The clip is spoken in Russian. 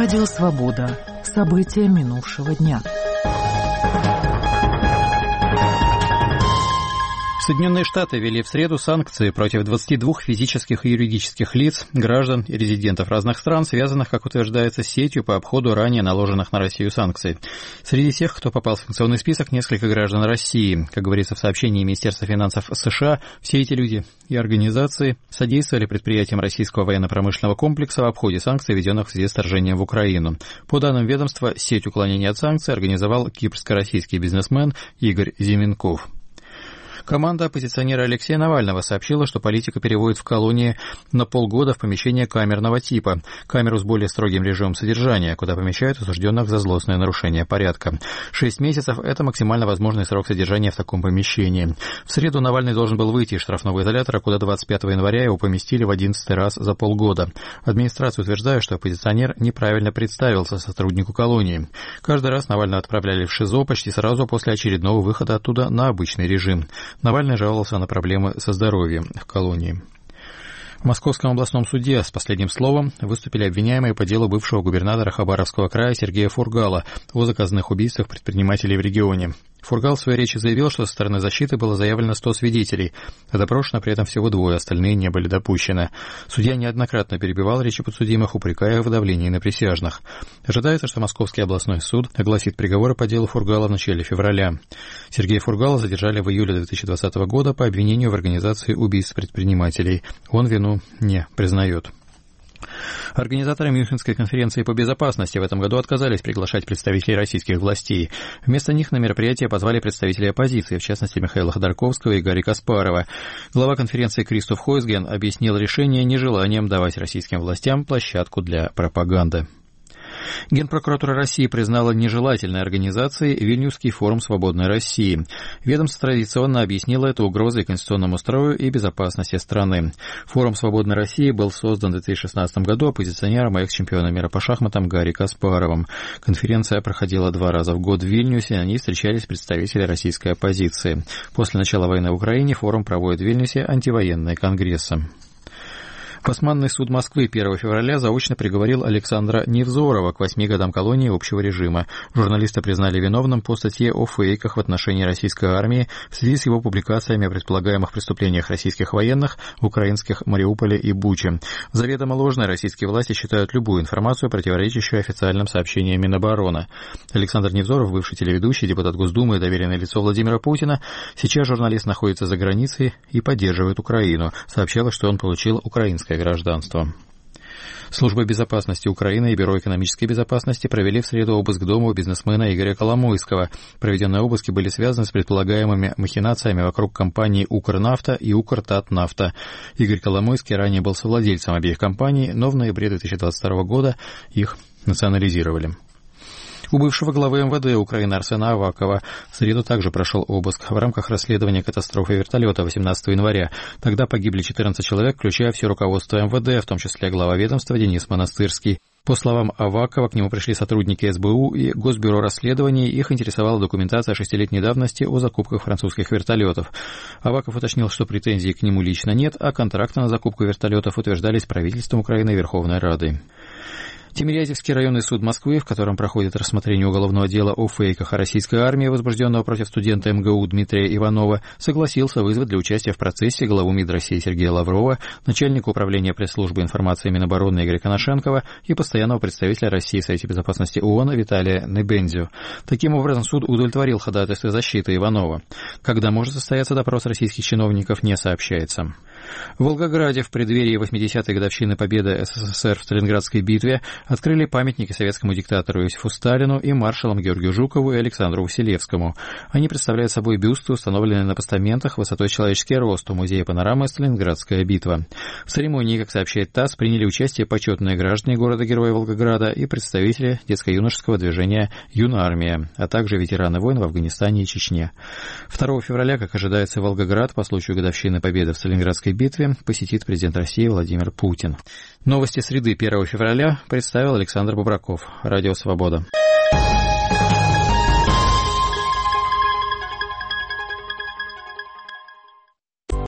Радио «Свобода». События минувшего дня. Соединенные Штаты ввели в среду санкции против 22 физических и юридических лиц, граждан и резидентов разных стран, связанных, как утверждается, с сетью по обходу ранее наложенных на Россию санкций. Среди тех, кто попал в санкционный список, несколько граждан России. Как говорится в сообщении Министерства финансов США, все эти люди и организации содействовали предприятиям российского военно-промышленного комплекса в обходе санкций, введенных в связи с вторжением в Украину. По данным ведомства, сеть уклонения от санкций организовал кипрско-российский бизнесмен Игорь Зименков. Команда оппозиционера Алексея Навального сообщила, что политика переводит в колонии на полгода в помещение камерного типа, камеру с более строгим режимом содержания, куда помещают осужденных за злостное нарушение порядка. 6 месяцев – это максимально возможный срок содержания в таком помещении. В среду Навальный должен был выйти из штрафного изолятора, куда 25 января его поместили в 11-й раз за полгода. Администрация утверждает, что оппозиционер неправильно представился сотруднику колонии. Каждый раз Навального отправляли в ШИЗО почти сразу после очередного выхода оттуда на обычный режим. Навальный жаловался на проблемы со здоровьем в колонии. В Московском областном суде с последним словом выступили обвиняемые по делу бывшего губернатора Хабаровского края Сергея Фургала о заказных убийствах предпринимателей в регионе. Фургал в своей речи заявил, что со стороны защиты было заявлено 100 свидетелей, а допрошено при этом всего 2, остальные не были допущены. Судья неоднократно перебивал речи подсудимых, упрекая в давлении на присяжных. Ожидается, что Московский областной суд огласит приговоры по делу Фургала в начале февраля. Сергея Фургала задержали в июле 2020 года по обвинению в организации убийств предпринимателей. Он вину не признает. Организаторы Мюнхенской конференции по безопасности в этом году отказались приглашать представителей российских властей. Вместо них на мероприятие позвали представителей оппозиции, в частности Михаила Ходорковского и Гарри Каспарова. Глава конференции Кристоф Хойсген объяснил решение нежеланием давать российским властям площадку для пропаганды. Генпрокуратура России признала нежелательной организацией Вильнюсский форум «Свободной России». Ведомство традиционно объяснило это угрозой конституционному строю и безопасности страны. Форум «Свободной России» был создан в 2016 году оппозиционером и экс-чемпионом мира по шахматам Гарри Каспаровым. Конференция проходила 2 раза в год в Вильнюсе, на ней встречались представители российской оппозиции. После начала войны в Украине форум проводит в Вильнюсе антивоенные конгрессы. Басманный суд Москвы 1 февраля заочно приговорил Александра Невзорова к 8 годам колонии общего режима. Журналиста признали виновным по статье о фейках в отношении российской армии в связи с его публикациями о предполагаемых преступлениях российских военных в украинских Мариуполе и Буче. Заведомо ложной российские власти считают любую информацию, противоречащую официальным сообщениям Минобороны. Александр Невзоров, бывший телеведущий, депутат Госдумы и доверенное лицо Владимира Путина, сейчас журналист находится за границей и поддерживает Украину. Сообщалось, что он получил украинское гражданство. Служба безопасности Украины и Бюро экономической безопасности провели в среду обыск дома у бизнесмена Игоря Коломойского. Проведенные обыски были связаны с предполагаемыми махинациями вокруг компаний «Укрнафта» и «Укртатнафта». Игорь Коломойский ранее был совладельцем обеих компаний, но в ноябре 2022 года их национализировали. У бывшего главы МВД Украины Арсена Авакова в среду также прошел обыск в рамках расследования катастрофы вертолета 18 января. Тогда погибли 14 человек, включая все руководство МВД, в том числе глава ведомства Денис Монастырский. По словам Авакова, к нему пришли сотрудники СБУ и Госбюро расследований. Их интересовала документация 6-летней давности о закупках французских вертолетов. Аваков уточнил, что претензий к нему лично нет, а контракты на закупку вертолетов утверждались правительством Украины и Верховной Радой. Тимирязевский районный суд Москвы, в котором проходит рассмотрение уголовного дела о фейках о российской армии, возбужденного против студента МГУ Дмитрия Иванова, согласился вызвать для участия в процессе главу МИД России Сергея Лаврова, начальника управления пресс-службы информации Минобороны Игоря Коношенкова и постоянного представителя России в Совете безопасности ООН Виталия Небензио. Таким образом, суд удовлетворил ходатайство защиты Иванова. Когда может состояться допрос российских чиновников, не сообщается. В Волгограде в преддверии 80-й годовщины победы СССР в Сталинградской битве открыли памятники советскому диктатору Иосифу Сталину и маршалам Георгию Жукову и Александру Василевскому. Они представляют собой бюсты, установленные на постаментах высотой человеческий рост у музея панорамы «Сталинградская битва». В церемонии, как сообщает ТАСС, приняли участие почетные граждане города-героя Волгограда и представители детско-юношеского движения «Юнармия», а также ветераны войн в Афганистане и Чечне. 2 февраля, как ожидается, Волгоград по случаю годовщины победы в Сталинградской битве посетит президент России Владимир Путин. Новости среды 1 февраля представил Александр Бобраков. Радио «Свобода».